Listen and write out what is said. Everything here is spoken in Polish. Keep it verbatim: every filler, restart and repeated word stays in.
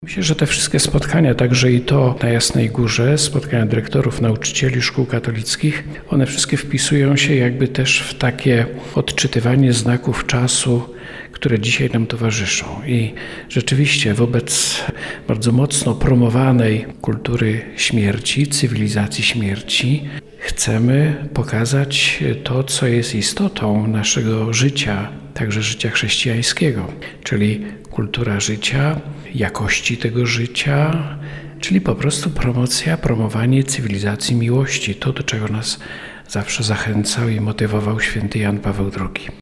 Myślę, że te wszystkie spotkania, także i to na Jasnej Górze, spotkania dyrektorów, nauczycieli szkół katolickich, one wszystkie wpisują się jakby też w takie odczytywanie znaków czasu, które dzisiaj nam towarzyszą. I rzeczywiście wobec bardzo mocno promowanej kultury śmierci, cywilizacji śmierci, chcemy pokazać to, co jest istotą naszego życia, także życia chrześcijańskiego, czyli kultura życia, jakości tego życia, czyli po prostu promocja, promowanie cywilizacji miłości, to do czego nas zawsze zachęcał i motywował święty Jan Paweł drugi.